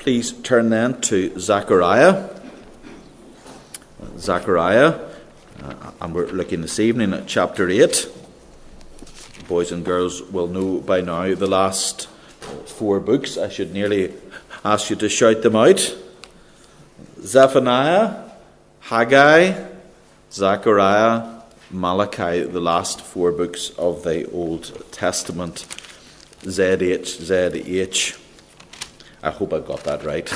Please turn then to Zechariah. And we're looking this evening at chapter 8. Boys and girls will know by now the last 4 books. I should nearly ask you to shout them out. Zephaniah, Haggai, Zechariah, Malachi, the last 4 books of the Old Testament. ZH. I hope I got that right.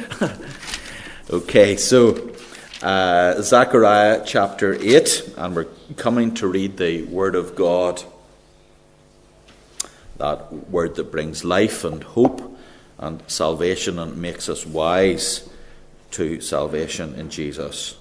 Okay, so Zechariah chapter 8, and we're coming to read the Word of God, that Word that brings life and hope and salvation and makes us wise to salvation in Jesus.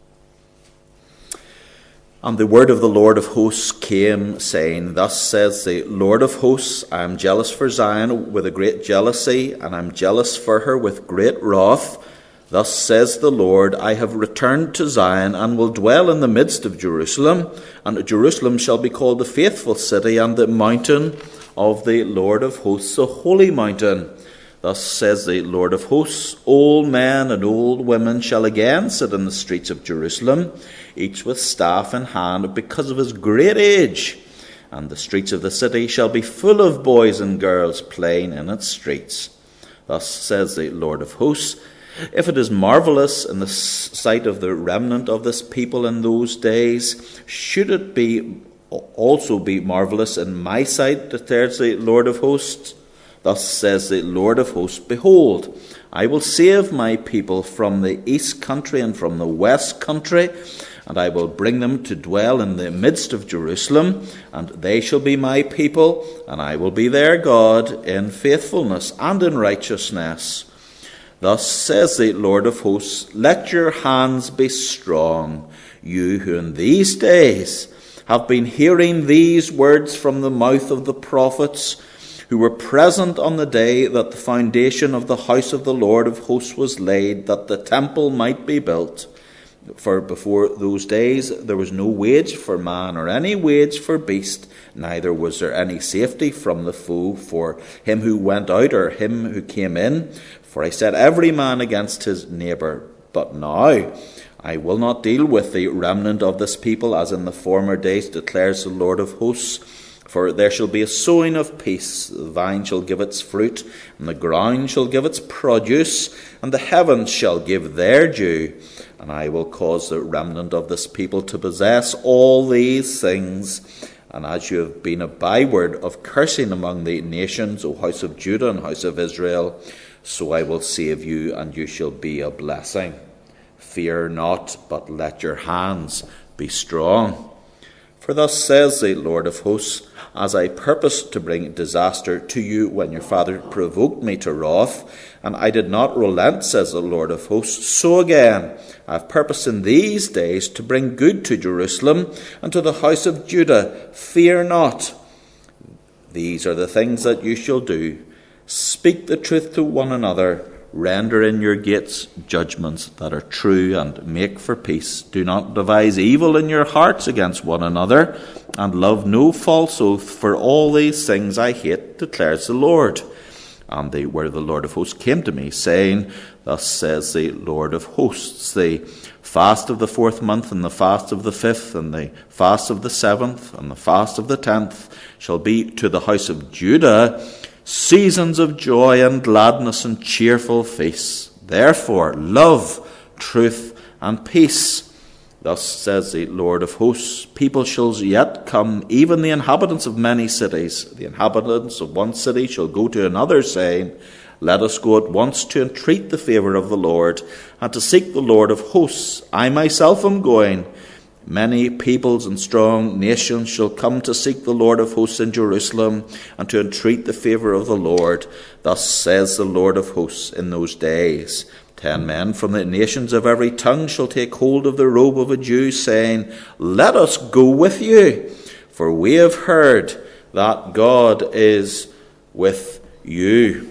And the word of the Lord of hosts came, saying, Thus says the Lord of hosts, I am jealous for Zion with a great jealousy, and I am jealous for her with great wrath. Thus says the Lord, I have returned to Zion, and will dwell in the midst of Jerusalem, and Jerusalem shall be called the faithful city, and the mountain of the Lord of hosts, the holy mountain. Thus says the Lord of hosts, old men and old women shall again sit in the streets of Jerusalem, each with staff in hand, because of his great age. And the streets of the city shall be full of boys and girls playing in its streets. Thus says the Lord of hosts, if it is marvellous in the sight of the remnant of this people in those days, should it also be marvellous in my sight, declares the Lord of hosts? Thus says the Lord of hosts, behold, I will save my people from the east country and from the west country, and I will bring them to dwell in the midst of Jerusalem, and they shall be my people, and I will be their God in faithfulness and in righteousness. Thus says the Lord of hosts, let your hands be strong, you who in these days have been hearing these words from the mouth of the prophets, who were present on the day that the foundation of the house of the Lord of hosts was laid, that the temple might be built. For before those days there was no wage for man or any wage for beast, neither was there any safety from the foe for him who went out or him who came in. For I set every man against his neighbour. But now I will not deal with the remnant of this people as in the former days, declares the Lord of hosts. For there shall be a sowing of peace, the vine shall give its fruit, and the ground shall give its produce, and the heavens shall give their due. And I will cause the remnant of this people to possess all these things. And as you have been a byword of cursing among the nations, O house of Judah and house of Israel, so I will save you, and you shall be a blessing. Fear not, but let your hands be strong. For thus says the Lord of hosts, as I purposed to bring disaster to you when your father provoked me to wrath, and I did not relent, says the Lord of hosts, so again I have purposed in these days to bring good to Jerusalem and to the house of Judah. Fear not. These are the things that you shall do. Speak the truth to one another. Render in your gates judgments that are true, and make for peace. Do not devise evil in your hearts against one another, and love no false oath, for all these things I hate, declares the Lord. And the word of the Lord of hosts came to me, saying, Thus says the Lord of hosts, the fast of the 4th month, and the fast of the 5th, and the fast of the 7th, and the fast of the 10th shall be to the house of Judah seasons of joy and gladness and cheerful feasts. Therefore, love, truth, and peace. Thus says the Lord of hosts, people shall yet come, even the inhabitants of many cities. The inhabitants of one city shall go to another, saying, Let us go at once to entreat the favour of the Lord, and to seek the Lord of hosts. I myself am going. Many peoples and strong nations shall come to seek the Lord of hosts in Jerusalem, and to entreat the favour of the Lord. Thus says the Lord of hosts in those days, 10 men from the nations of every tongue shall take hold of the robe of a Jew, saying, Let us go with you, for we have heard that God is with you.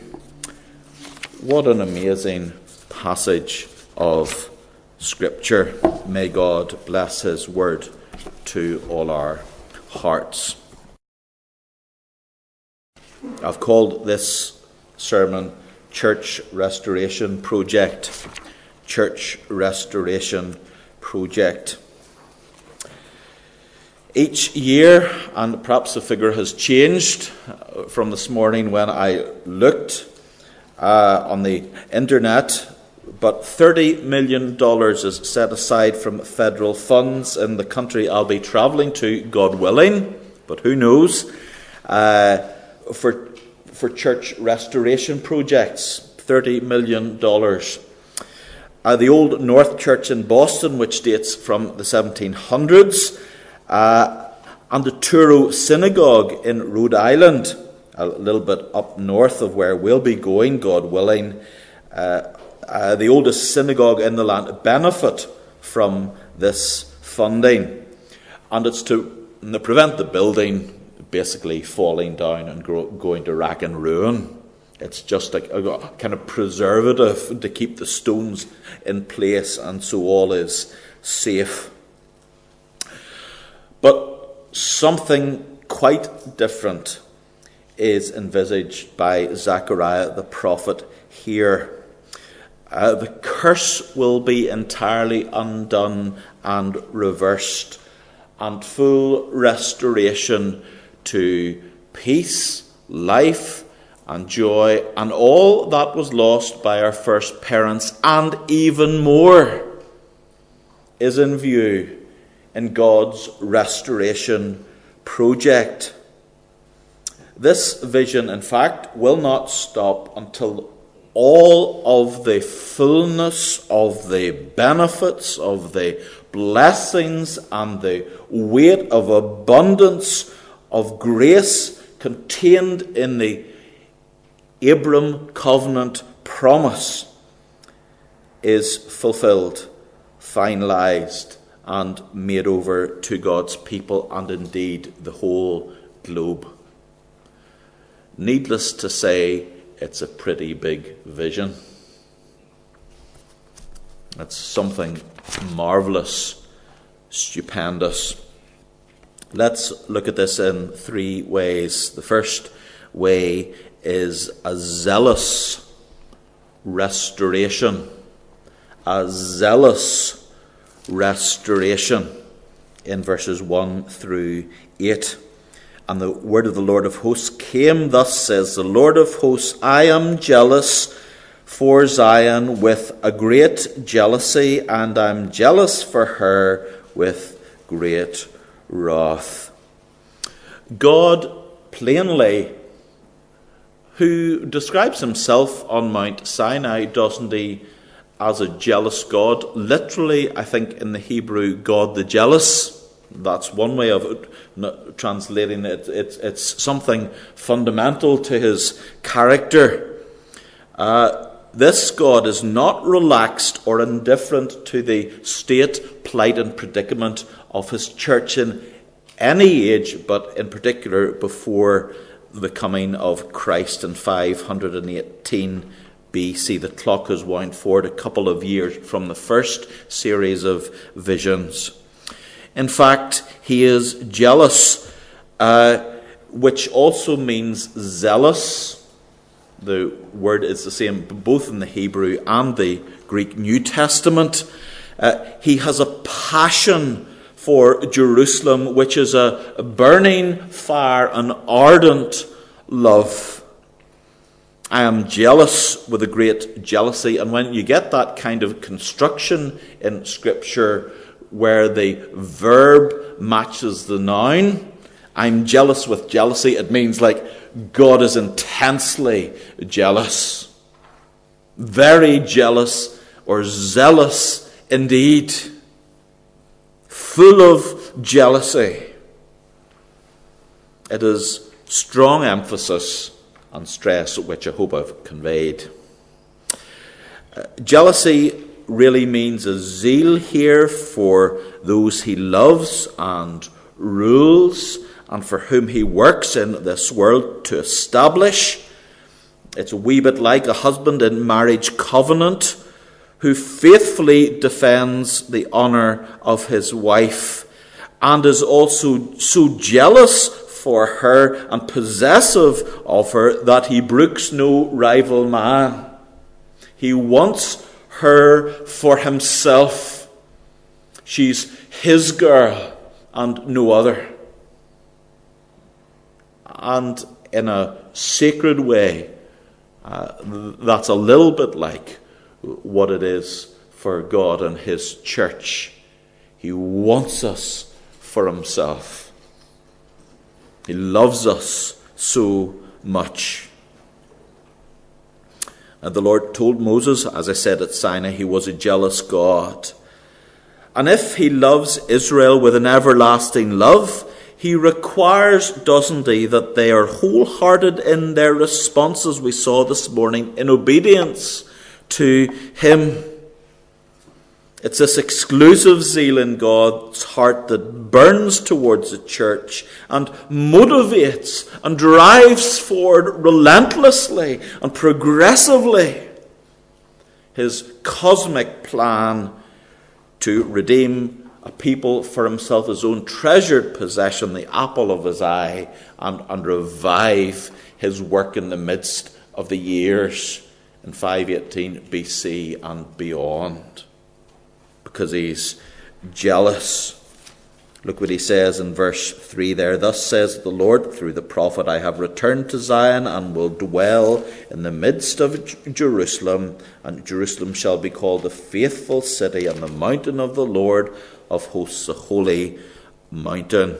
What an amazing passage of Scripture. May God bless his word to all our hearts. I've called this sermon Church Restoration Project. Church Restoration Project. Each year, and perhaps the figure has changed from this morning when I looked on the internet, but $30 million is set aside from federal funds in the country I'll be travelling to, God willing, but who knows, for church restoration projects. $30 million. The Old North Church in Boston, which dates from the 1700s, and the Truro Synagogue in Rhode Island, a little bit up north of where we'll be going, God willing, the oldest synagogue in the land, benefit from this funding. And it's to prevent the building basically falling down and going to rack and ruin. It's just like a kind of preservative to keep the stones in place, and so all is safe. But something quite different is envisaged by Zechariah the prophet here. The curse will be entirely undone and reversed, and full restoration to peace, life, and joy, and all that was lost by our first parents, and even more, is in view in God's restoration project. This vision, in fact, will not stop until all of the fullness of the benefits, of the blessings, and the weight of abundance of grace contained in the Abram covenant promise is fulfilled, finalized, and made over to God's people, and indeed the whole globe. Needless to say, it's a pretty big vision. It's something marvelous, stupendous. Let's look at this in three ways. The first way is a zealous restoration. A zealous restoration in verses 1 through 8. And the word of the Lord of hosts came, thus says the Lord of hosts, I am jealous for Zion with a great jealousy, and I'm jealous for her with great wrath. God plainly, who describes himself on Mount Sinai, doesn't he, as a jealous God? Literally, I think in the Hebrew, God the jealous. That's one way of translating it. It's something fundamental to his character. This God is not relaxed or indifferent to the state, plight, and predicament of his church in any age, but in particular before the coming of Christ in 518 BC. The clock has wound forward a couple of years from the first series of visions. In fact, he is jealous, which also means zealous. The word is the same both in the Hebrew and the Greek New Testament. He has a passion for Jerusalem, which is a burning fire, an ardent love. I am jealous with a great jealousy. And when you get that kind of construction in Scripture, where the verb matches the noun, I'm jealous with jealousy, it means like God is intensely jealous. Very jealous, or zealous indeed. Full of jealousy. It is strong emphasis and stress, which I hope I've conveyed. Jealousy really means a zeal here for those he loves and rules, and for whom he works in this world to establish. It's a wee bit like a husband in marriage covenant who faithfully defends the honour of his wife, and is also so jealous for her and possessive of her, that he brooks no rival man. He wants her for himself. She's his girl and no other. And in a sacred way, that's a little bit like what it is for God and his church. He wants us for himself. He loves us so much. And the Lord told Moses, as I said at Sinai, he was a jealous God. And if he loves Israel with an everlasting love, he requires, doesn't he, that they are wholehearted in their response, as we saw this morning, in obedience to him. It's this exclusive zeal in God's heart that burns towards the church and motivates and drives forward relentlessly and progressively his cosmic plan to redeem a people for himself, his own treasured possession, the apple of his eye, and revive his work in the midst of the years in 518 BC and beyond. Because he's jealous. Look what he says in verse 3 there. Thus says the Lord through the prophet, I have returned to Zion and will dwell in the midst of Jerusalem, and Jerusalem shall be called the faithful city and the mountain of the Lord of hosts, the holy mountain.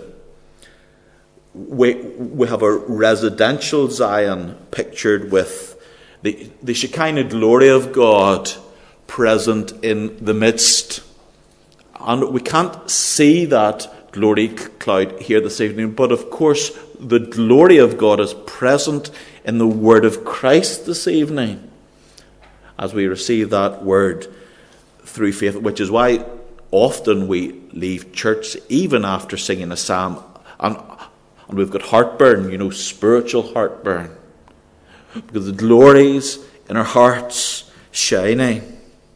We have a residential Zion pictured with the Shekinah glory of God present in the midst. And we can't see that glory cloud here this evening, but of course the glory of God is present in the word of Christ this evening as we receive that word through faith, which is why often we leave church even after singing a psalm and we've got heartburn, spiritual heartburn, because the glory's in our hearts shining.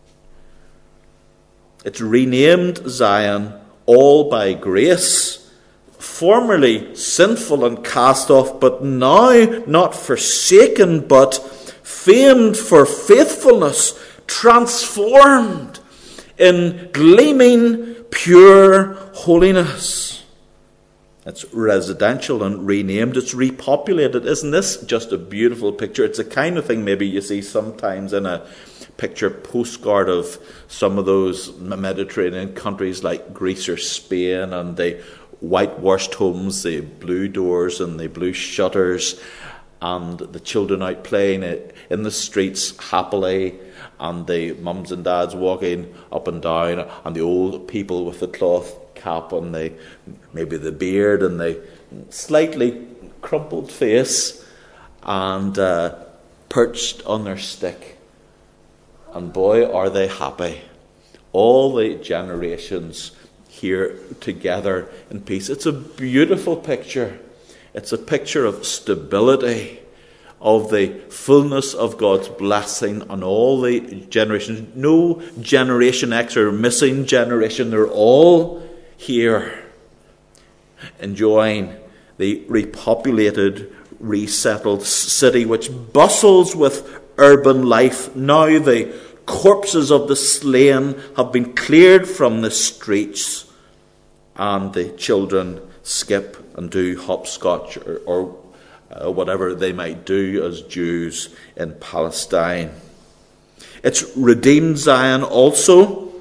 It's renamed Zion, all by grace, formerly sinful and cast off, but now not forsaken, but famed for faithfulness, transformed in gleaming, pure holiness. It's residential and renamed. It's repopulated. Isn't this just a beautiful picture? It's the kind of thing maybe you see sometimes in a picture postcard of some of those Mediterranean countries like Greece or Spain, and the whitewashed homes, the blue doors and the blue shutters, and the children out playing in the streets happily, and the mums and dads walking up and down, and the old people with the cloth cap and maybe the beard and the slightly crumpled face, and perched on their stick. And boy, are they happy. All the generations here together in peace. It's a beautiful picture. It's a picture of stability, of the fullness of God's blessing on all the generations. No generation X or missing generation. They're all here enjoying the repopulated, resettled city which bustles with urban life. Now the corpses of the slain have been cleared from the streets, and the children skip and do hopscotch or whatever they might do as Jews in Palestine. It's redeemed Zion also.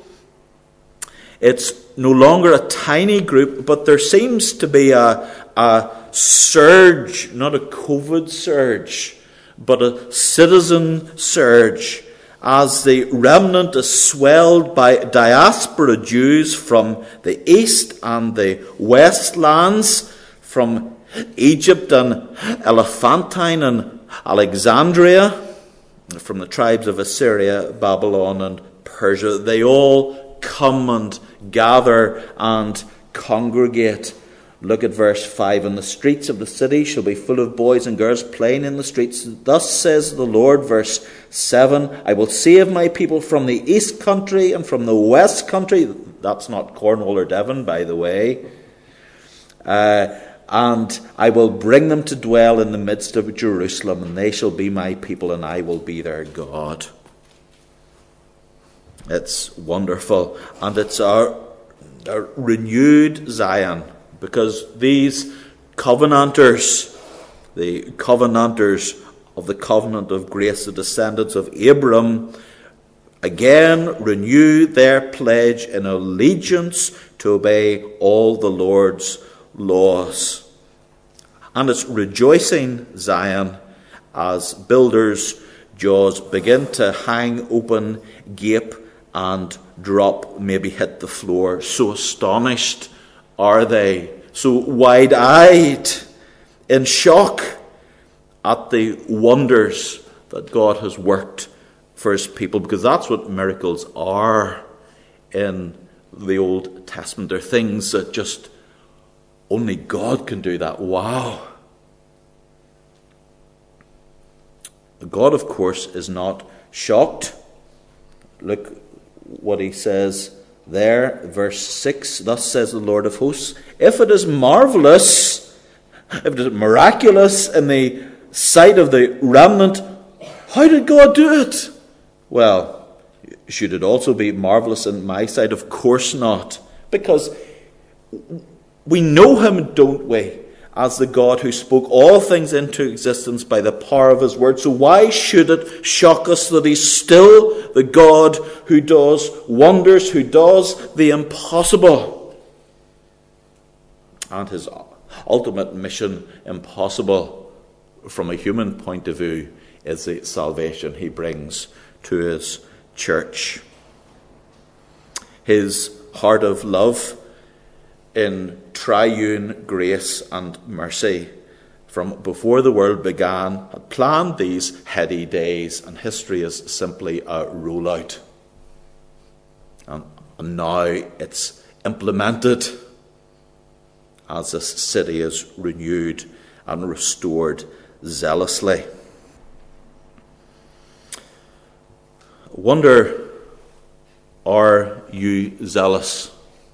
It's no longer a tiny group, but there seems to be a surge, not a COVID surge, but a citizen surge, as the remnant is swelled by diaspora Jews from the east and the west lands, from Egypt and Elephantine and Alexandria, from the tribes of Assyria, Babylon and Persia. They all come and gather and congregate. Look at verse 5. And the streets of the city shall be full of boys and girls playing in the streets. Thus says the Lord, verse 7, I will save my people from the east country and from the west country. That's not Cornwall or Devon, by the way. and I will bring them to dwell in the midst of Jerusalem, and they shall be my people, and I will be their God. It's wonderful, and it's our renewed Zion, because these covenanters, the covenanters of the covenant of grace, the descendants of Abram, again renew their pledge in allegiance to obey all the Lord's laws. And it's rejoicing Zion as builders' jaws begin to hang open, gape, and drop, maybe hit the floor. So astonished are they, so wide-eyed, in shock at the wonders that God has worked for his people, because that's what miracles are in the Old Testament. They're things that just only God can do that. Wow. God, of course, is not shocked. Look what he says there, verse 6. Thus says the Lord of hosts, if it is marvelous, if it is miraculous in the sight of the remnant, how did God do it? Well, should it also be marvelous in my sight? Of course not. Because we know him, don't we, as the God who spoke all things into existence by the power of his word. So why should it shock us that he's still the God who does wonders, who does the impossible? And his ultimate mission, impossible from a human point of view, is the salvation he brings to his church. His heart of love in triune grace and mercy from before the world began had planned these heady days, and history is simply a rollout. And now it's implemented as this city is renewed and restored zealously. Wonder, are you zealous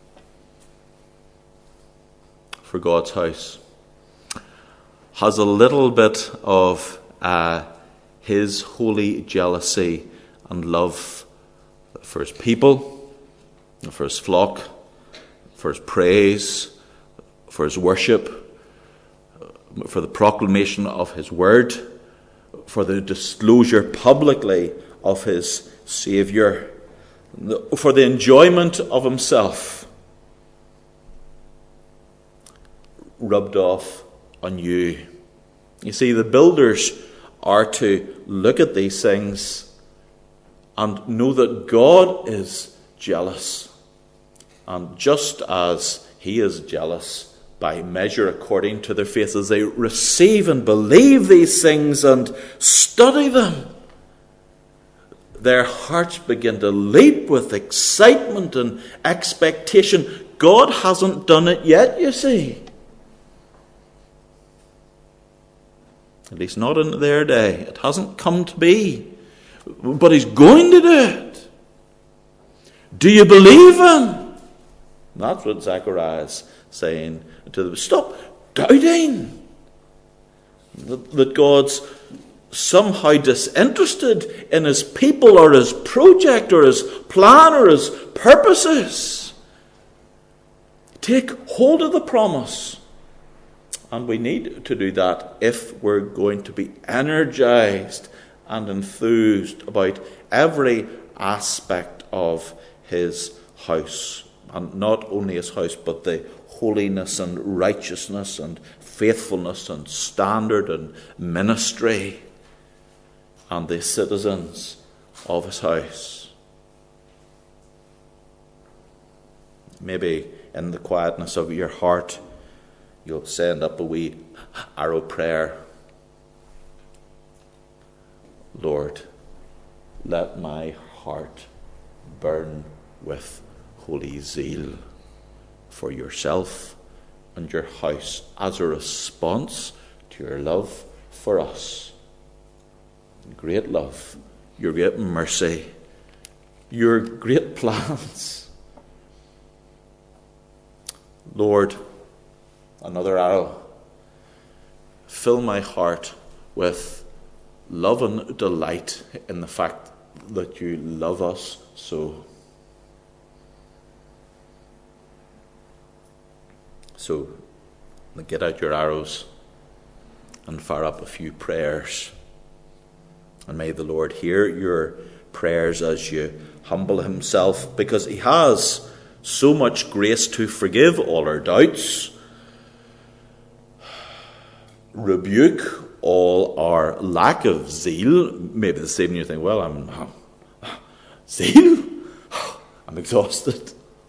for God's house? Has a little bit of his holy jealousy and love for his people, for his flock, for his praise, for his worship, for the proclamation of his word, for the disclosure publicly of his Saviour, for the enjoyment of himself, rubbed off on you? You see, the builders are to look at these things and know that God is jealous. And just as he is jealous by measure according to their faith, as they receive and believe these things and study them, their hearts begin to leap with excitement and expectation. God hasn't done it yet, you see. At least not in their day. It hasn't come to be. But he's going to do it. Do you believe him? That's what Zechariah is saying to them. Stop doubting that God's somehow disinterested in his people or his project or his plan or his purposes. Take hold of the promise. And we need to do that if we're going to be energized and enthused about every aspect of his house. And not only his house, but the holiness and righteousness and faithfulness and standard and ministry and the citizens of his house. Maybe in the quietness of your heart, you'll send up a wee arrow prayer. Lord, let my heart burn with holy zeal for yourself and your house as a response to your love for us. Great love, your great mercy, your great plans. Lord, another arrow. fill my heart with love and delight in the fact that you love us so. So, get out your arrows and fire up a few prayers. And may the Lord hear your prayers as you humble himself, because he has so much grace to forgive all our doubts, rebuke all our lack of zeal. Maybe the same, you think, well, I'm zeal? I'm exhausted.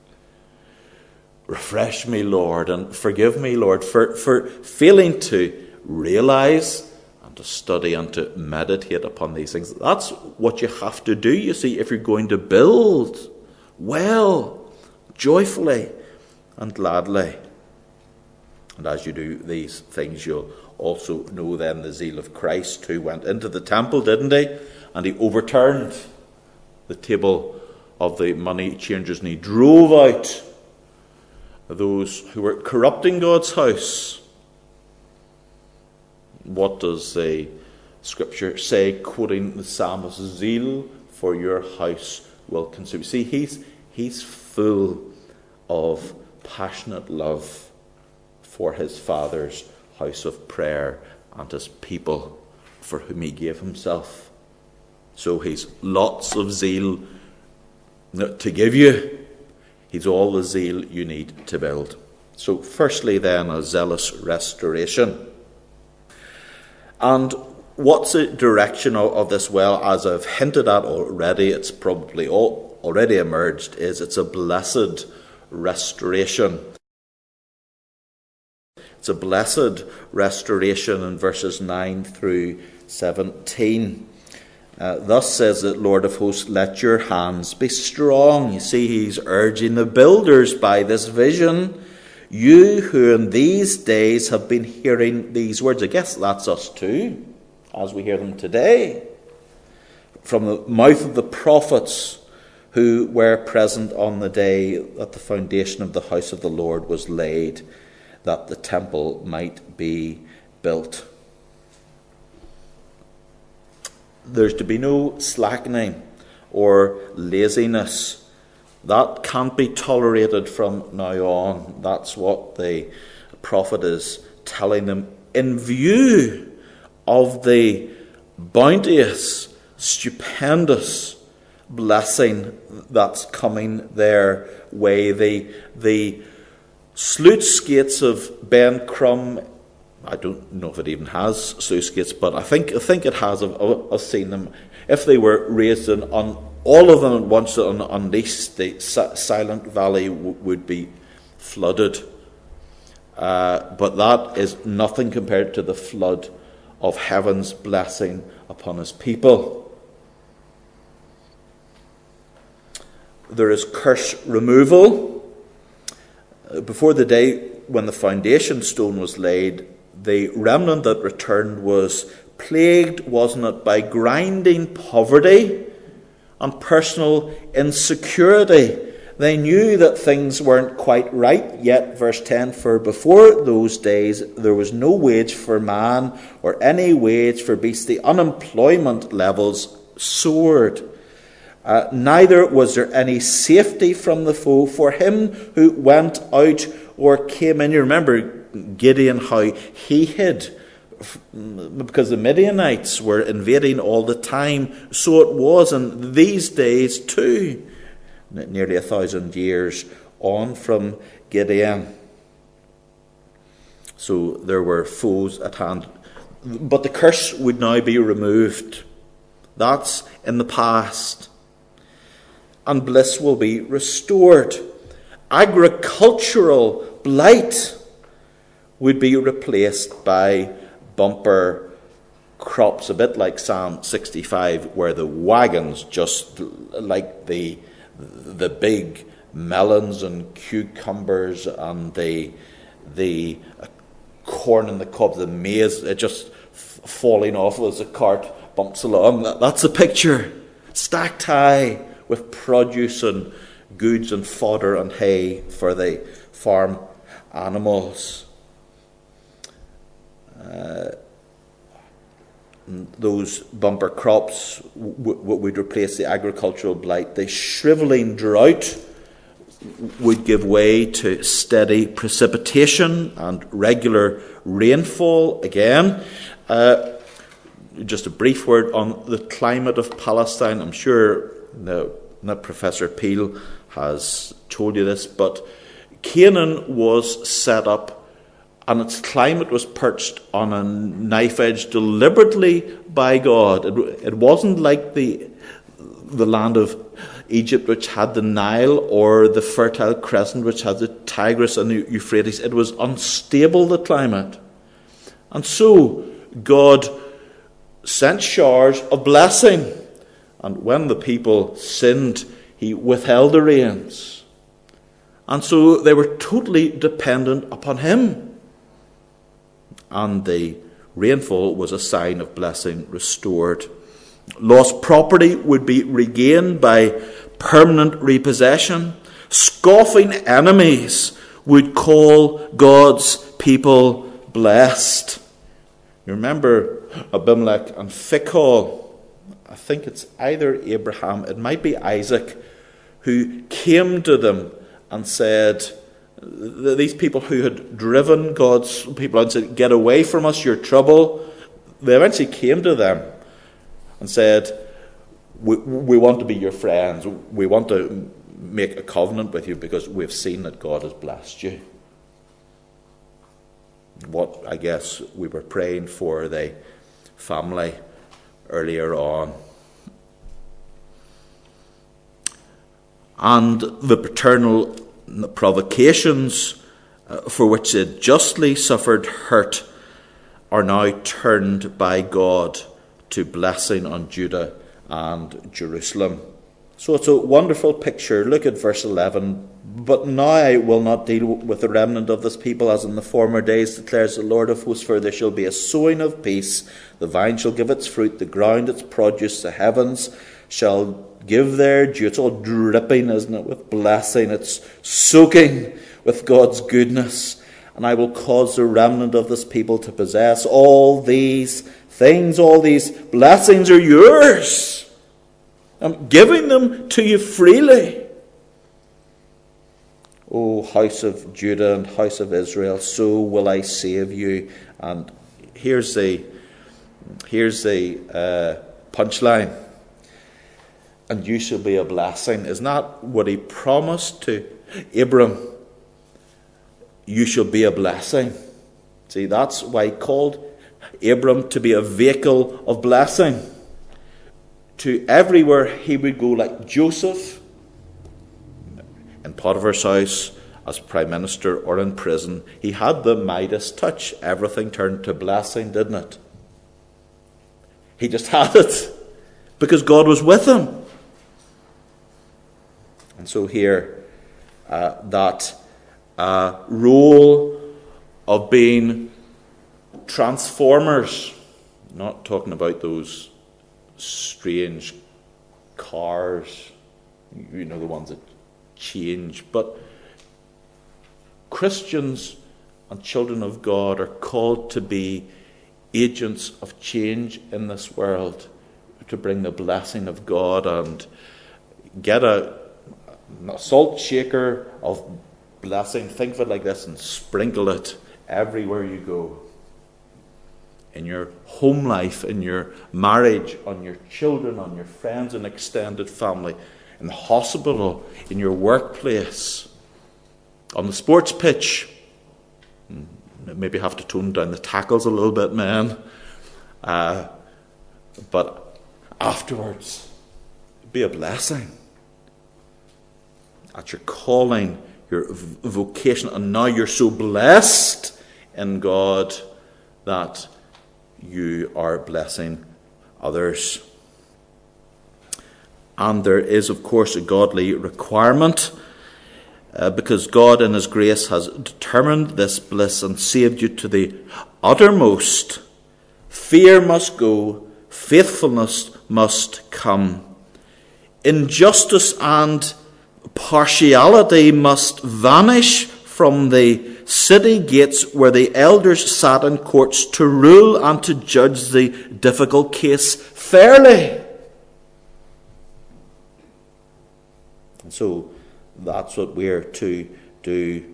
Refresh me, Lord, and forgive me, Lord, for failing to realize and to study and to meditate upon these things. That's what you have to do, you see, if you're going to build well, joyfully and gladly. And as you do these things, you'll also know then the zeal of Christ, who went into the temple, didn't he? And he overturned the table of the money changers, and he drove out those who were corrupting God's house. What does the scripture say, quoting the psalmist? Zeal for your house will consume. See, he's full of passionate love for his Father's house of prayer and his people for whom he gave himself. So he's lots of zeal to give you. He's all the zeal you need to build. So firstly then, a zealous restoration. And what's the direction of this? Well, as I've hinted at already, it's probably already emerged, is it's a blessed restoration. It's a blessed restoration in verses 9 through 17. Thus says the Lord of hosts, let your hands be strong. You see, he's urging the builders by this vision. You who in these days have been hearing these words. I guess that's us too, as we hear them today. From the mouth of the prophets who were present on the day that the foundation of the house of the Lord was laid, that the temple might be built. There's to be no slackening or laziness. That can't be tolerated from now on. That's what the prophet is telling them in view of the bounteous, stupendous blessing that's coming their way. The sluice gates of Ben Crum, I don't know if it even has sluice gates, but I think it has. I've seen them. If they were raised on all of them at once and unleashed, the Silent Valley would be flooded. But that is nothing compared to the flood of heaven's blessing upon his people. There is curse removal. Before the day when the foundation stone was laid, the remnant that returned was plagued, wasn't it, by grinding poverty and personal insecurity. They knew that things weren't quite right yet. Verse 10, for before those days there was no wage for man or any wage for beast. The unemployment levels soared. Neither was there any safety from the foe for him who went out or came in. You remember Gideon, how he hid because the Midianites were invading all the time. So it was in these days too, nearly 1,000 years on from Gideon. So there were foes at hand. But the curse would now be removed. That's in the past. And bliss will be restored. Agricultural blight would be replaced by bumper crops, a bit like Psalm 65, where the wagons, just like the big melons and cucumbers and the corn and the cob, the maize, it just falling off as the cart bumps along. That's a picture, stacked high with produce and goods and fodder and hay for the farm animals. Those bumper crops would replace the agricultural blight. The shrivelling drought would give way to steady precipitation and regular rainfall again. Just a brief word on the climate of Palestine. I'm sure that Professor Peel has told you this, but Canaan was set up and its climate was perched on a knife edge deliberately by God. It wasn't like the land of Egypt, which had the Nile, or the Fertile Crescent, which had the Tigris and the Euphrates. It was unstable, the climate. And so God sent showers of blessing. And when the people sinned, he withheld the rains. And so they were totally dependent upon him. And the rainfall was a sign of blessing restored. Lost property would be regained by permanent repossession. Scoffing enemies would call God's people blessed. You remember Abimelech and Phicol. I think it's either Abraham, it might be Isaac, who came to them and said, these people who had driven God's people and said, get away from us, you're trouble. They eventually came to them and said, we want to be your friends. We want to make a covenant with you because we've seen that God has blessed you. What I guess we were praying for the family earlier on. And the paternal provocations for which it justly suffered hurt are now turned by God to blessing on Judah and Jerusalem. So it's a wonderful picture. Look at verse 11. But now I will not deal with the remnant of this people as in the former days, declares the Lord of hosts, for there shall be a sowing of peace. The vine shall give its fruit, the ground its produce, the heavens shall give their due. It's all dripping, isn't it, with blessing. It's soaking with God's goodness. And I will cause the remnant of this people to possess all these things. All these blessings are yours. I'm giving them to you freely. O house of Judah and house of Israel, so will I save you. And here's the punchline. And you shall be a blessing. Isn't that what he promised to Abram? You shall be a blessing. See, that's why he called Abram to be a vehicle of blessing. To everywhere he would go, like Joseph in Potiphar's house, as prime minister, or in prison, he had the Midas touch. Everything turned to blessing, didn't it? He just had it because God was with him. And so here, that role of being transformers, not talking about those strange cars, the ones that change, but Christians and children of God are called to be agents of change in this world, to bring the blessing of God and get a salt shaker of blessing, think of it like this, and sprinkle it everywhere you go. In your home life, in your marriage, on your children, on your friends and extended family, in the hospital, in your workplace, on the sports pitch. Maybe have to tone down the tackles a little bit, man. But afterwards, be a blessing. At your calling, your vocation, and now you're so blessed in God that you are blessing others. And there is, of course, a godly requirement, because God in his grace has determined this bliss and saved you to the uttermost. Fear must go, faithfulness must come. Injustice and partiality must vanish from the city gates where the elders sat in courts to rule and to judge the difficult case fairly. And so that's what we're to do.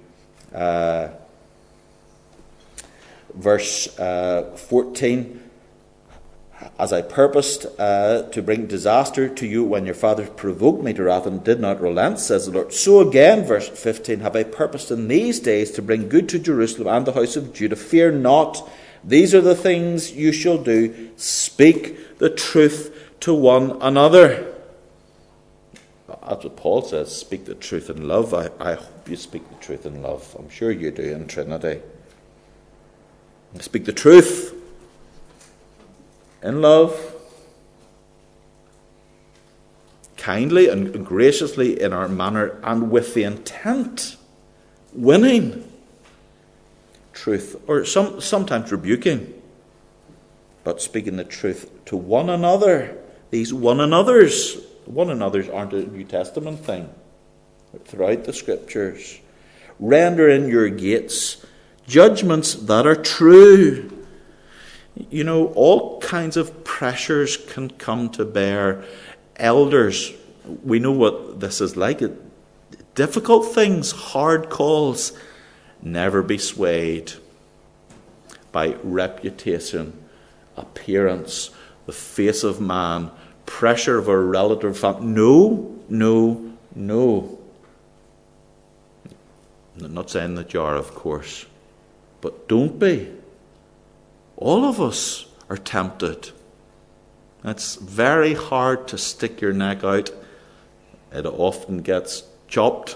Verse 14, as I purposed to bring disaster to you when your fathers provoked me to wrath and did not relent, says the Lord. So again, verse 15, have I purposed in these days to bring good to Jerusalem and the house of Judah. Fear not, these are the things you shall do. Speak the truth to one another. That's what Paul says, speak the truth in love. I hope you speak the truth in love. I'm sure you do in Trinity. Speak the truth in love, kindly and graciously in our manner, and with the intent, winning truth, or sometimes rebuking, but speaking the truth to one another. These one another's aren't a New Testament thing. Throughout the Scriptures, render in your gates judgments that are true. You know, all kinds of pressures can come to bear. Elders, we know what this is like. Difficult things, hard calls. Never be swayed by reputation, appearance, the face of man, pressure of a relative family. No. I'm not saying that you are, of course. But don't be. All of us are tempted. It's very hard to stick your neck out. It often gets chopped.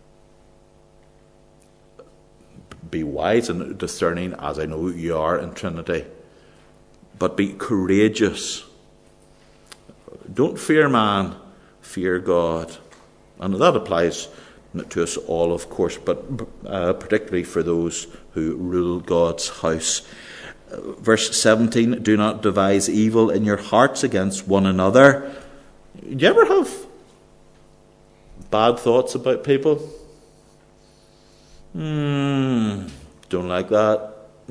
Be wise and discerning, as I know you are in Trinity. But be courageous. Don't fear man, fear God. And that applies to us all, of course, but particularly for those who rule God's house. Verse 17, do not devise evil in your hearts against one another. Do you ever have bad thoughts about people? Don't like that.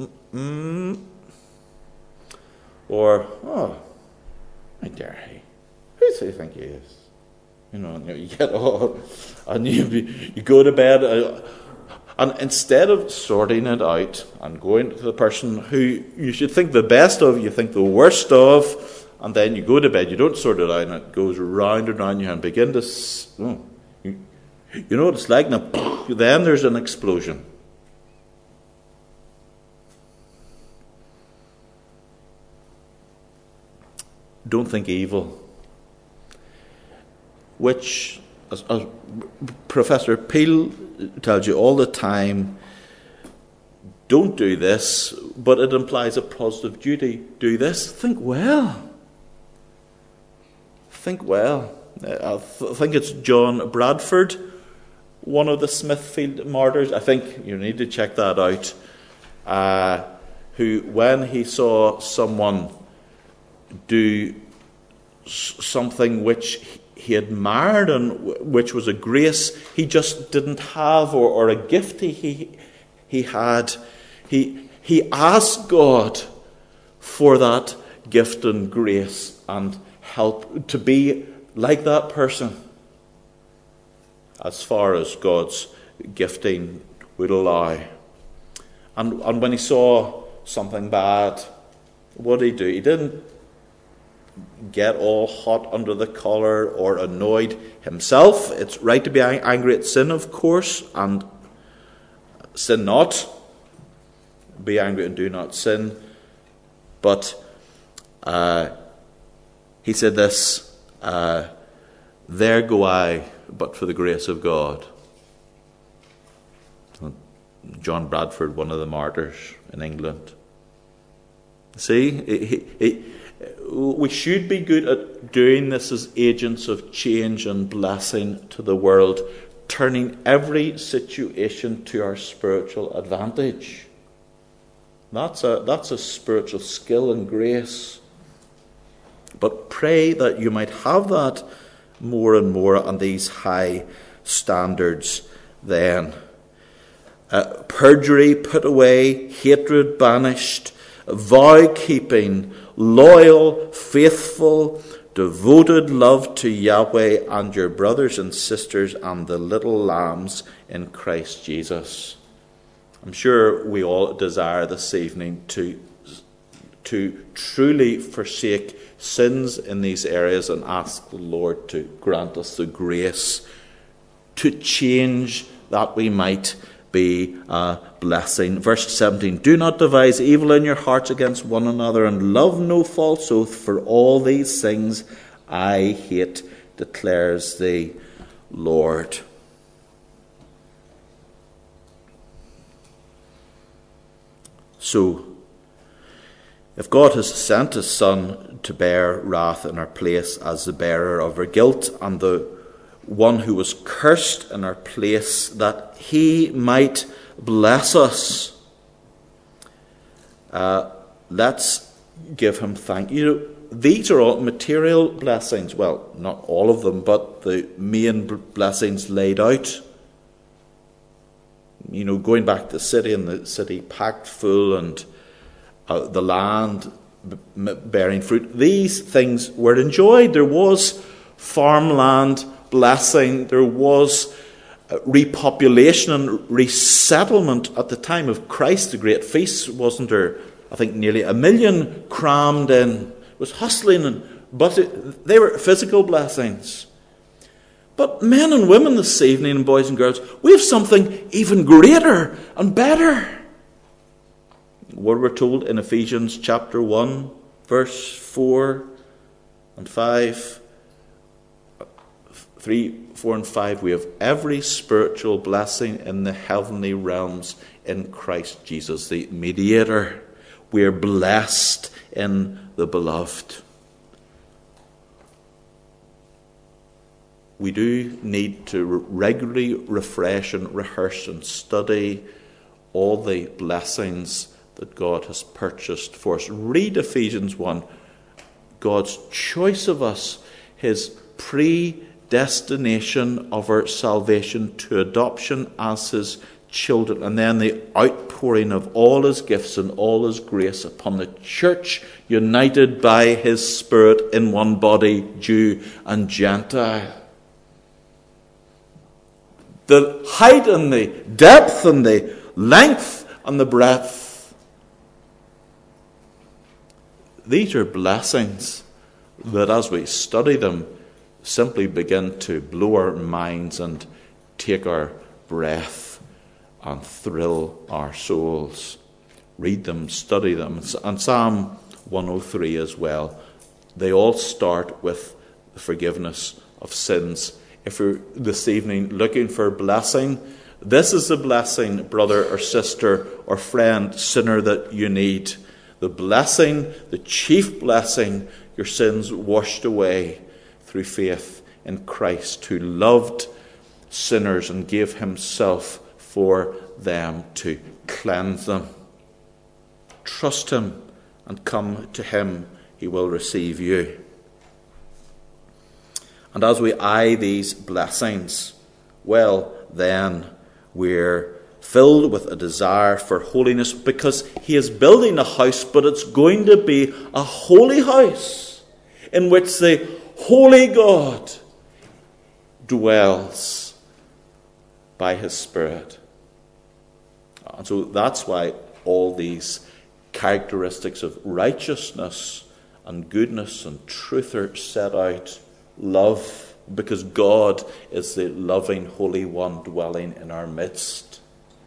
Or, oh, how dare he? Who does he think he is? You know, you get all, and you go to bed, and instead of sorting it out and going to the person who you should think the best of, you think the worst of, and then you go to bed, you don't sort it out, and it goes round and round you and begin to, you know what it's like, now, then there's an explosion. Don't think evil. Which, as Professor Peel tells you all the time, don't do this, but it implies a positive duty. Do this. Think well. Think well. I think it's John Bradford, one of the Smithfield martyrs. I think you need to check that out. Who, when he saw someone do something which he admired and which was a grace he just didn't have, or a gift he had, he asked God for that gift and grace and help to be like that person as far as God's gifting would allow. And when he saw something bad, what did he do? He didn't get all hot under the collar or annoyed himself. It's right to be angry at sin, of course, and sin not. Be angry and do not sin. But he said this, there go I, but for the grace of God. John Bradford, one of the martyrs in England. See, we should be good at doing this as agents of change and blessing to the world, turning every situation to our spiritual advantage. That's a spiritual skill and grace. But pray that you might have that more and more on these high standards then. perjury put away, hatred banished, vow-keeping, loyal, faithful, devoted love to Yahweh and your brothers and sisters and the little lambs in Christ Jesus. I'm sure we all desire this evening to truly forsake sins in these areas and ask the Lord to grant us the grace to change that we might be a blessing. Verse 17, do not devise evil in your hearts against one another, and love no false oath, for all these things I hate, declares the Lord. So, if God has sent his Son to bear wrath in our place as the bearer of our guilt, and the one who was cursed in our place, that he might bless us, let's give him thanks. These are all material blessings. Well, not all of them, but the main blessings laid out. Going back to the city, and the city packed full, and the land bearing fruit. These things were enjoyed. There was farmland blessing. There was repopulation and resettlement at the time of Christ, the great feast. Wasn't there, I think, nearly 1 million crammed in? It was hustling, but they were physical blessings. But men and women this evening, and boys and girls, we have something even greater and better. What we're told in Ephesians chapter 1, verse 4 and 5. 3, 4 and 5, we have every spiritual blessing in the heavenly realms in Christ Jesus, the mediator. We are blessed in the beloved. We do need to regularly refresh and rehearse and study all the blessings that God has purchased for us. Read Ephesians 1. God's choice of us, his predestination of our salvation to adoption as his children, and then the outpouring of all his gifts and all his grace upon the church, united by his Spirit in one body, Jew and Gentile. The height and the depth and the length and the breadth. These are blessings that as we study them simply begin to blow our minds and take our breath and thrill our souls. Read them, study them. And Psalm 103 as well. They all start with the forgiveness of sins. If you're this evening looking for blessing, this is the blessing, brother or sister or friend, sinner, that you need. The blessing, the chief blessing, your sins washed away through faith in Christ, who loved sinners and gave himself for them to cleanse them. Trust him and come to him. He will receive you. And as we eye these blessings, well, then we're filled with a desire for holiness, because he is building a house, but it's going to be a holy house in which the holy God dwells by his Spirit. And so that's why all these characteristics of righteousness and goodness and truth are set out. Love, because God is the loving Holy One dwelling in our midst.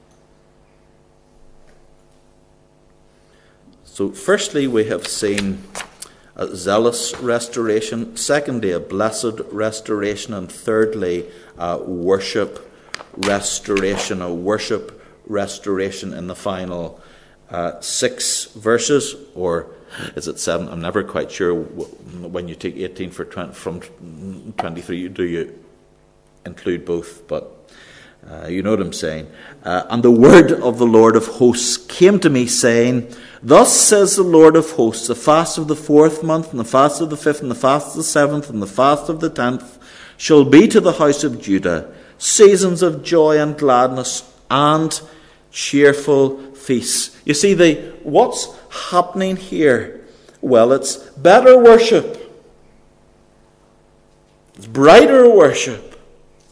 So firstly, we have seen a zealous restoration. Secondly, a blessed restoration. And thirdly, a worship restoration. A worship restoration in the final 6 verses, or is it 7? I'm never quite sure. When you take 18 from 23, do you include both? But you know what I'm saying. And the word of the Lord of hosts came to me, saying, Thus says the Lord of hosts, the fast of the 4th month, and the fast of the 5th, and the fast of the 7th, and the fast of the 10th shall be to the house of Judah seasons of joy and gladness, and cheerful feasts. You see, what's happening here? Well, it's better worship. It's brighter worship.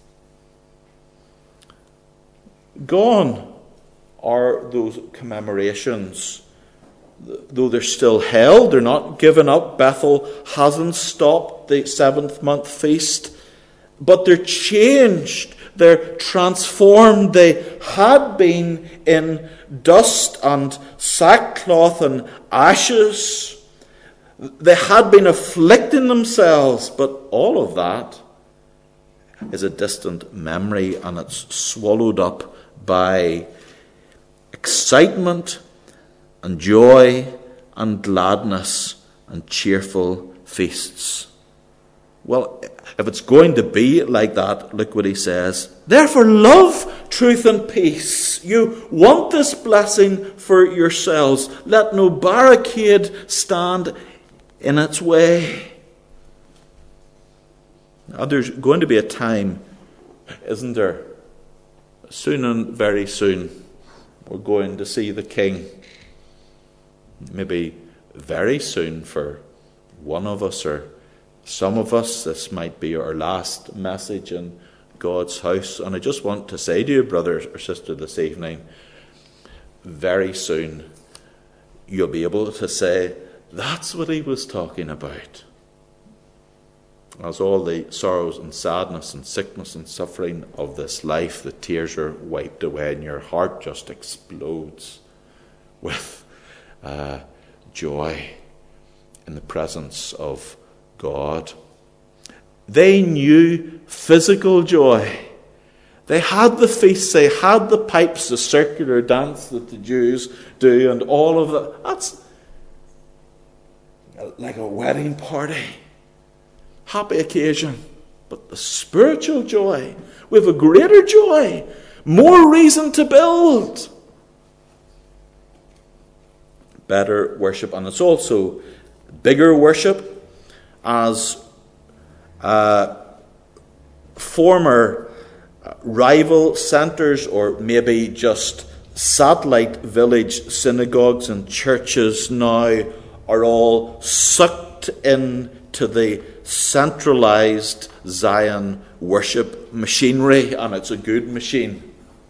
Gone are those commemorations. Though they're still held, they're not given up. Bethel hasn't stopped the 7th month feast. But they're changed. They're transformed. They had been in dust and sackcloth and ashes. They had been afflicting themselves. But all of that is a distant memory, and it's swallowed up by excitement and joy and gladness and cheerful feasts. Well, if it's going to be like that, look what he says. Therefore, love truth and peace. You want this blessing for yourselves. Let no barricade stand in its way. Now, there's going to be a time, isn't there? Soon and very soon, we're going to see the King. Maybe very soon for one of us or some of us. This might be our last message in God's house. And I just want to say to you, brother or sister, this evening, very soon you'll be able to say, that's what he was talking about. As all the sorrows and sadness and sickness and suffering of this life, the tears are wiped away and your heart just explodes with joy in the presence of God. They knew physical joy. They had the feasts, they had the pipes, the circular dance that the Jews do, and all of that. That's like a wedding party. Happy occasion. But the spiritual joy, we have a greater joy, more reason to build. Better worship, and it's also bigger worship, as former rival centres, or maybe just satellite village synagogues and churches now are all sucked into the centralised Zion worship machinery, and it's a good machine.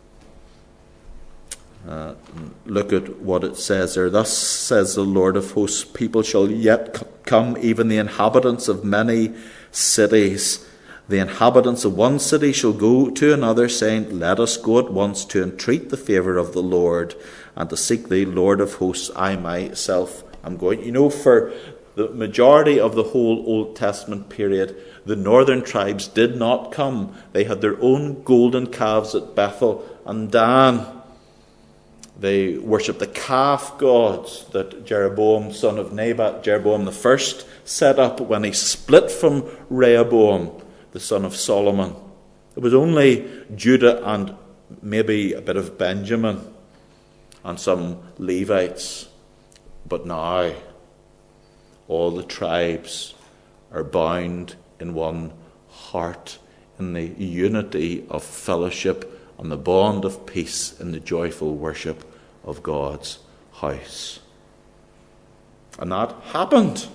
Look at what it says there. Thus says the Lord of hosts, people shall yet come, even the inhabitants of many cities. The inhabitants of one city shall go to another, saying, let us go at once to entreat the favour of the Lord, and to seek the Lord of hosts. I myself am going. You know, for the majority of the whole Old Testament period, the northern tribes did not come. They had their own golden calves at Bethel and Dan. They worshipped the calf gods that Jeroboam, son of Nebat, Jeroboam the first, set up when he split from Rehoboam, the son of Solomon. It was only Judah and maybe a bit of Benjamin and some Levites. But now all the tribes are bound in one heart, in the unity of fellowship and the bond of peace in the joyful worship of God's house. And that happened.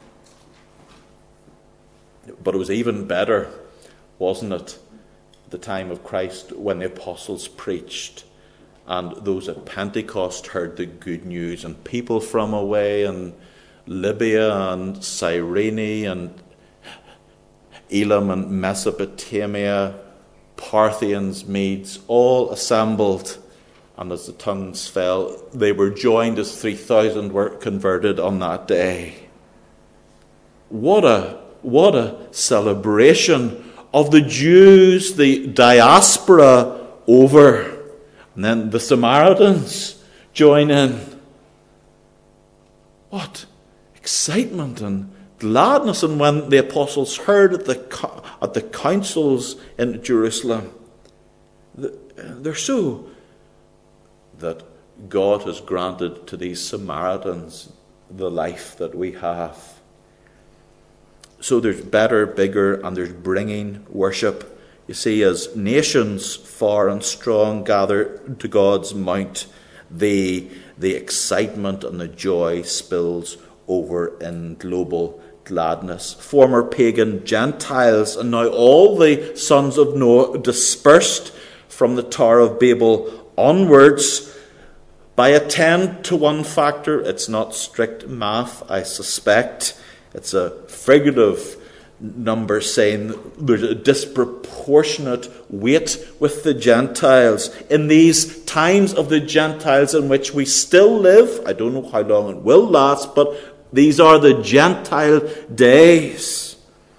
But it was even better, wasn't it, at the time of Christ, when the apostles preached and those at Pentecost heard the good news, and people from away in Libya and Cyrene and Elam and Mesopotamia, Parthians, Medes, all assembled, and as the tongues fell, they were joined as 3,000 were converted on that day. What a celebration of the Jews, the diaspora over. And then the Samaritans join in. What excitement and gladness. And when the apostles heard at the councils in Jerusalem, they're so that God has granted to these Samaritans the life that we have. So there's better, bigger, and there's bringing worship. You see, as nations far and strong gather to God's mount, the excitement and the joy spills over in global gladness. Former pagan Gentiles and now all the sons of Noah dispersed from the Tower of Babel onwards by a 10-to-1 factor. It's not strict math, I suspect. It's a figurative number saying there's a disproportionate weight with the Gentiles. In these times of the Gentiles in which we still live, I don't know how long it will last, but these are the Gentile days.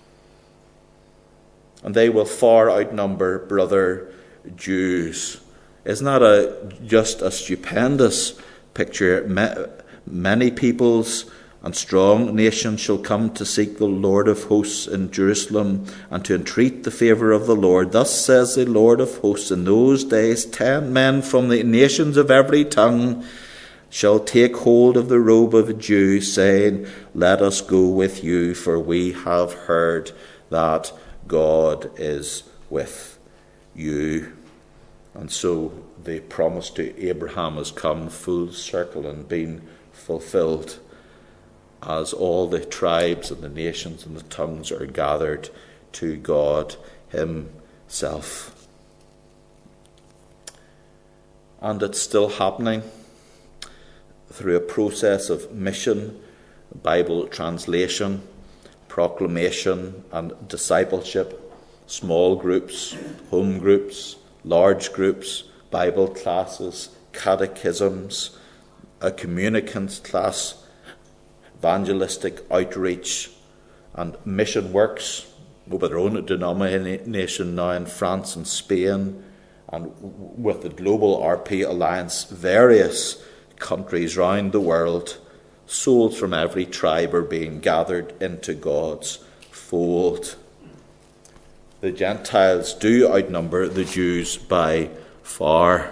And they will far outnumber brother Jews. Isn't that just a stupendous picture? Many peoples and strong nations shall come to seek the Lord of hosts in Jerusalem and to entreat the favour of the Lord. Thus says the Lord of hosts, in those days 10 men from the nations of every tongue shall take hold of the robe of a Jew, saying, let us go with you, for we have heard that God is with you. And so the promise to Abraham has come full circle and been fulfilled, as all the tribes and the nations and the tongues are gathered to God himself. And it's still happening through a process of mission, Bible translation, proclamation and discipleship, small groups, home groups, large groups, Bible classes, catechisms, a communicants class, evangelistic outreach, and mission works with their own denomination now in France and Spain, and with the Global RP Alliance, various countries round the world. Souls from every tribe are being gathered into God's fold. The Gentiles do outnumber the Jews by far.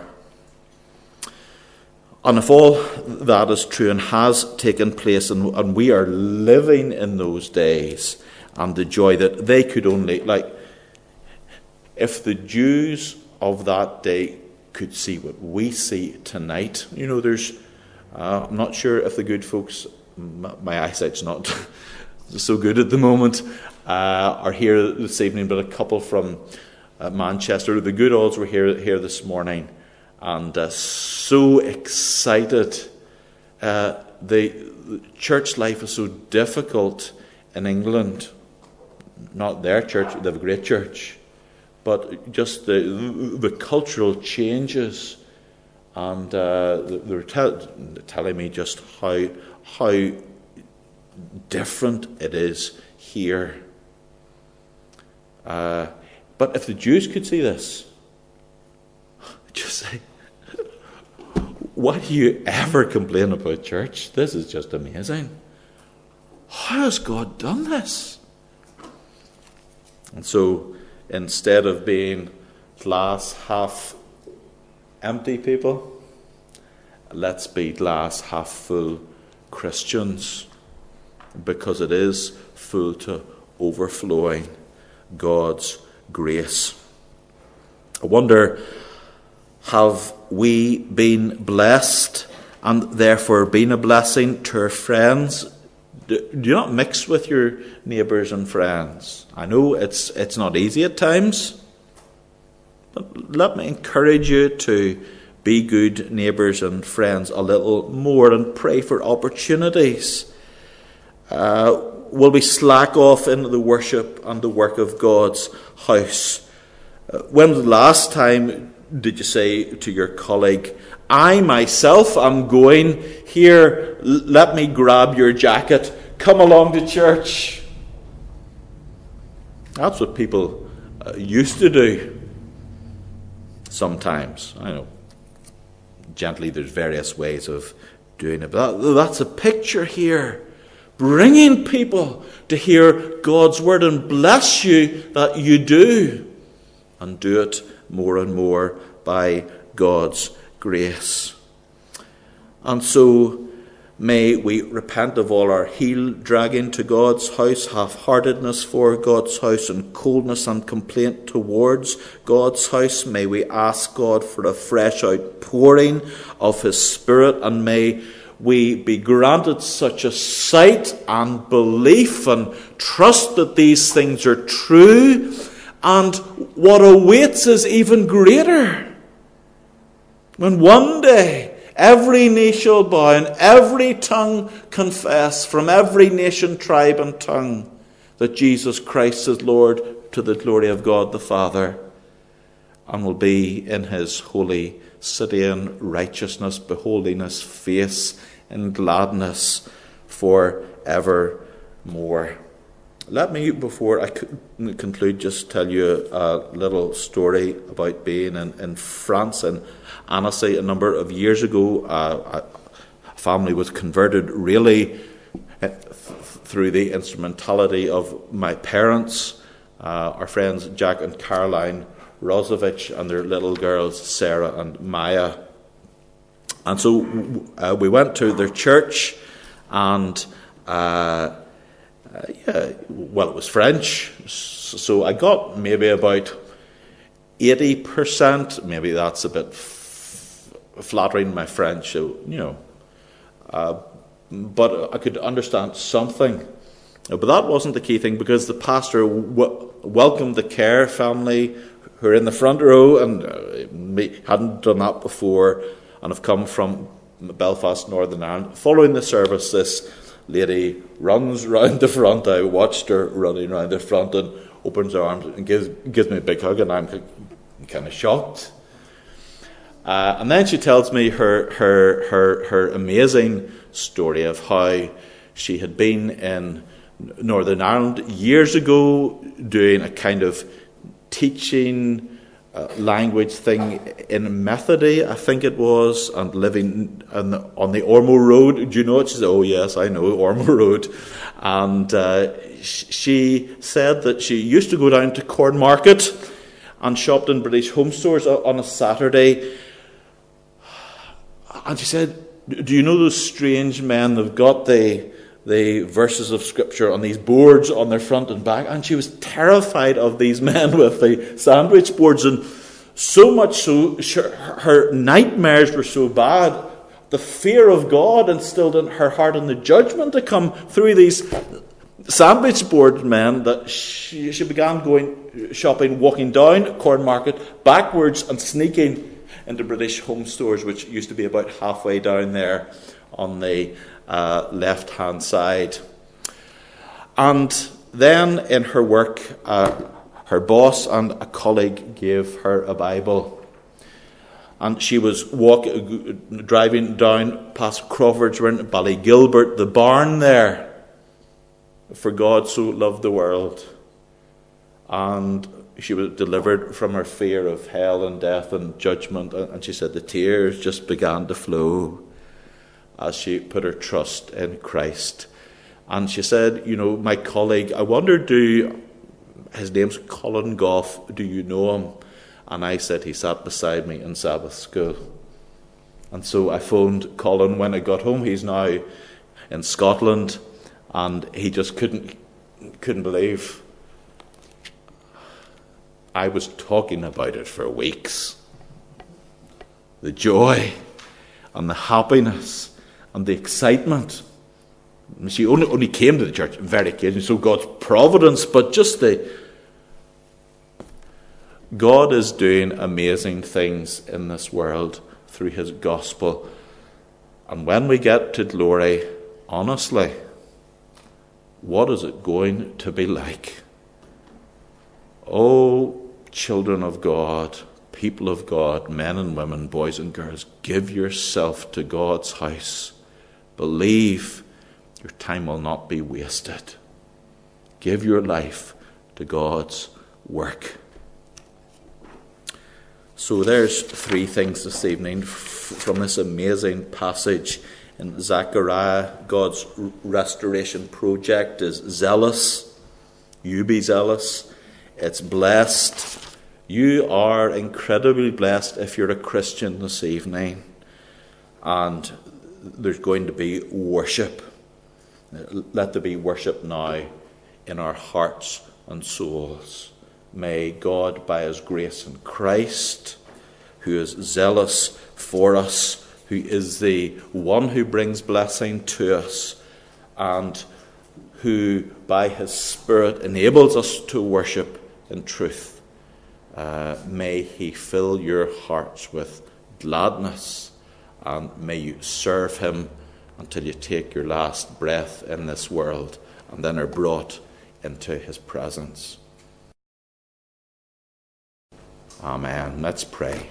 And if all that is true and has taken place, and we are living in those days, and the joy that they could only, if the Jews of that day could see what we see tonight, there's, I'm not sure if the good folks, my eyesight's not so good at the moment, are here this evening, but a couple from Manchester, the good odds were here this morning, and so excited. The church life is so difficult in England. Not their church, they have a great church, but just the cultural changes, and they were telling me just how different it is here. But if the Jews could see this, just say, why do you ever complain about church? This is just amazing. How has God done this? And so, instead of being glass half empty people, let's be glass half full Christians, because it is full to overflowing God's grace. I wonder, have we been blessed and therefore been a blessing to our friends? Do you not mix with your neighbours and friends? I know it's not easy at times, but let me encourage you to be good neighbours and friends a little more and pray for opportunities. Will we slack off in the worship and the work of God's house? When was the last time did you say to your colleague, I myself am going, here, let me grab your jacket, come along to church? That's what people used to do sometimes. I know, gently, there's various ways of doing it, but that's a picture here. Bringing people to hear God's word, and bless you that you do, and do it more and more by God's grace. And so May we repent of all our heel-dragging to God's house, half-heartedness for God's house, and coldness and complaint towards God's house. May we ask God for a fresh outpouring of His Spirit, and may we be granted such a sight and belief and trust that these things are true, and what awaits is even greater. When one day every knee shall bow and every tongue confess, from every nation, tribe and tongue, that Jesus Christ is Lord, to the glory of God the Father, and will be in His holy city in righteousness, beholding His face in gladness for evermore. Let me, before I conclude, just tell you a little story about being in France. And Annecy, a number of years ago, a family was converted really through the instrumentality of my parents, our friends Jack and Caroline Rozovich, and their little girls Sarah and Maya. And so we went to their church, and it was French, so I got maybe about 80%. Maybe that's a bit flattering, my French, so, but I could understand something. But that wasn't the key thing, because the pastor welcomed the Kerr family, who are in the front row, and hadn't done that before, and have come from Belfast, Northern Ireland. Following the service, this lady runs round the front. I watched her running round the front and opens her arms and gives me a big hug, and I'm kind of shocked. And then she tells me her amazing story of how she had been in Northern Ireland years ago doing a kind of teaching language thing in Methody, I think it was, and living on the Ormeau Road. Do you know it? She said, "Oh yes, I know, Ormeau Road." And she said that she used to go down to Cornmarket and shopped in British Home Stores on a Saturday. And she said, "Do you know those strange men that've got the verses of Scripture on these boards on their front and back?" And she was terrified of these men with the sandwich boards, and so much so, her nightmares were so bad, the fear of God instilled in her heart and the judgment to come through these sandwich board men, that she began going shopping, walking down Cornmarket backwards and sneaking into British Home Stores, which used to be about halfway down there on the left-hand side. And then in her work, her boss and a colleague gave her a Bible. And she was driving down past Crawford's, we're in Ballygilbert, the barn there. For God so loved the world. And she was delivered from her fear of hell and death and judgment. And she said the tears just began to flow as she put her trust in Christ. And she said, my colleague, I wonder, his name's Colin Goff, do you know him? And I said, he sat beside me in Sabbath school. And so I phoned Colin when I got home. He's now in Scotland, and he just couldn't believe. I was talking about it for weeks. The joy and the happiness and the excitement. She only came to the church very occasionally, so God's providence, but just God is doing amazing things in this world through His gospel. And when we get to glory, honestly, what is it going to be like? Oh, children of God, people of God, men and women, boys and girls, give yourself to God's house. Believe your time will not be wasted. Give your life to God's work. So there's three things this evening from this amazing passage in Zechariah. God's restoration project is zealous. You be zealous. It's blessed. You are incredibly blessed if you're a Christian this evening. And there's going to be worship. Let there be worship now in our hearts and souls. May God, by his grace in Christ, who is zealous for us, who is the one who brings blessing to us, and who by his Spirit enables us to worship in truth, may he fill your hearts with gladness, and may you serve him until you take your last breath in this world and then are brought into his presence. Amen. Let's pray.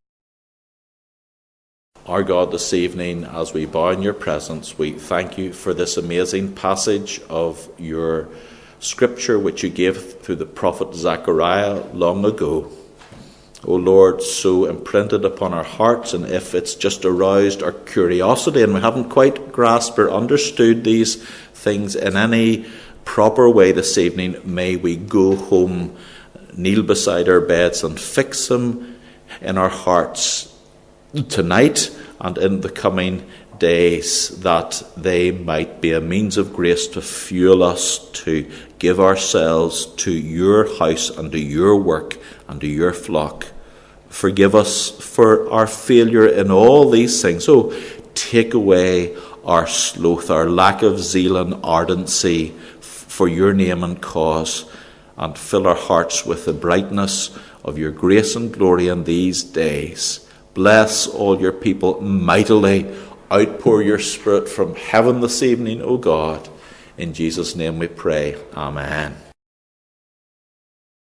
Our God, this evening, as we bow in your presence, we thank you for this amazing passage of your scripture which you gave through the prophet Zechariah long ago. O Lord, so imprinted upon our hearts, and if it's just aroused our curiosity and we haven't quite grasped or understood these things in any proper way this evening, may we go home, kneel beside our beds and fix them in our hearts tonight and in the coming days, that they might be a means of grace to fuel us to give ourselves to your house and to your work and to your flock. Forgive us for our failure in all these things. Oh, take away our sloth, our lack of zeal and ardency for your name and cause, and fill our hearts with the brightness of your grace and glory in these days. Bless all your people mightily. Outpour your Spirit from heaven this evening, O God. In Jesus' name we pray. Amen.